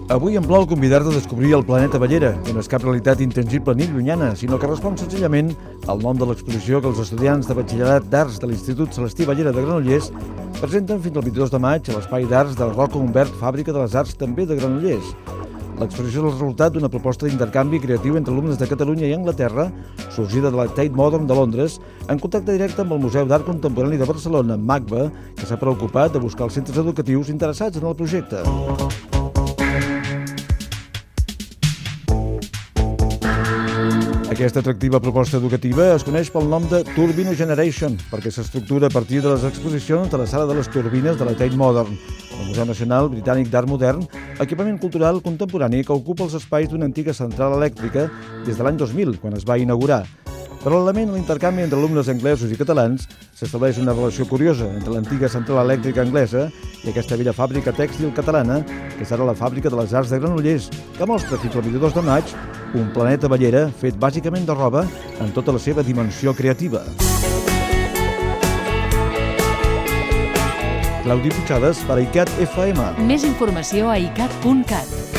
Avui em plau convidar-te a descobrir el planeta Bellera, que no és cap realitat intangible ni llunyana, sinó que respon senzillament al nom de l'exposició que els estudiants de Batxillerat d'Arts de l'Institut Celestí Bellera de Granollers presenten fins al 22 de maig a l'Espai d'Arts del Rocco Humbert, Fàbrica de les Arts, també de Granollers. L'exposició és el resultat d'una proposta d'intercanvi creatiu entre alumnes de Catalunya i Anglaterra, sorgida de la Tate Modern de Londres, en contacte directe amb el Museu d'Art Contemporani de Barcelona, MACBA, que s'ha preocupat de buscar els centres educatius interessats en el projecte. Aquesta atractiva proposta educativa es coneix pel nom de Turbine Generation, perquè s'estructura a partir de les exposicions de la Sala de les Turbines de la Tate Modern, el Museu Nacional Britànic d'Art Modern, equipament cultural contemporani que ocupa els espais d'una antiga central elèctrica des de l'any 2000, quan es va inaugurar. Paral·lelament a l'intercanvi entre alumnes anglesos i catalans, s'estableix una relació curiosa entre l'antiga central elèctrica anglesa i aquesta vella fàbrica tèxtil catalana, que és ara la Fàbrica de les Arts de Granollers, que mostra fins al 22 de maig un planeta Bellera fet bàsicament de roba en tota la seva dimensió creativa. Claudi Puigades per ICAT FM. Més informació a icat.cat.